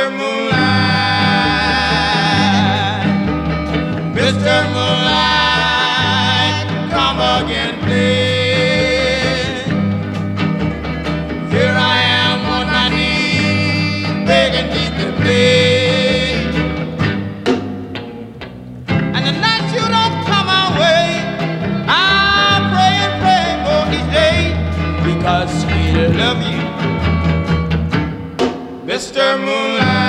Moonlight, Mr. Moonlight, come again, please. Here I am on my knees, begging thee to please. And the night you don't come our way, I pray and pray for each day, because we love you, Mr. Moonlight.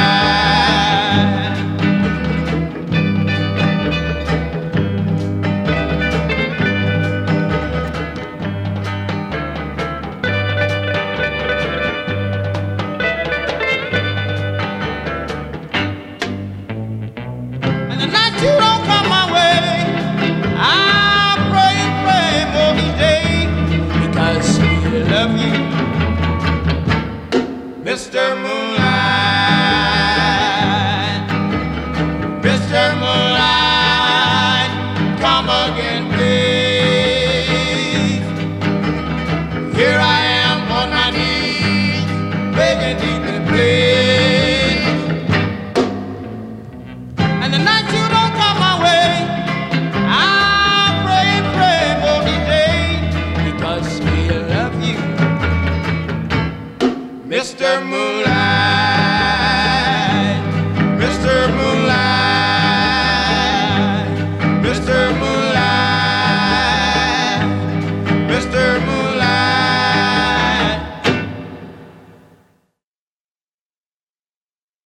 And the night you don't come my way, I pray and pray for each day, because we love you, Mr. Moonlight, Mr. Moonlight, come again, please. Here I am on my knees, begging thee to please. And the night you don't come my way, I pray and pray for each day, because we love you, Mr. Moonlight.